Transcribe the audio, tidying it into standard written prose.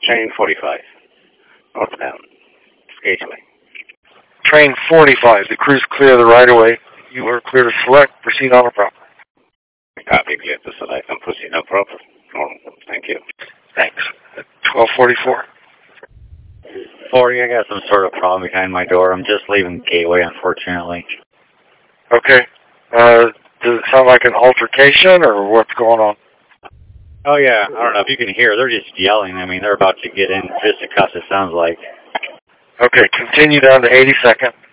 Train 45, northbound, Gateway. Train 45, the crew's clear of the right-of-way. You are clear to select. Proceed on a proper. Copy, clear to select and proceed on proper. Normal. Thank you. Thanks. 1244. 40, I got some sort of problem behind my door. I'm just leaving Gateway, unfortunately. Okay. Does it sound like an altercation, or what's going on? Oh, yeah. I don't know if you can hear. They're just yelling. I mean, they're about to get in fisticuffs, it sounds like. Okay, continue down to 82nd.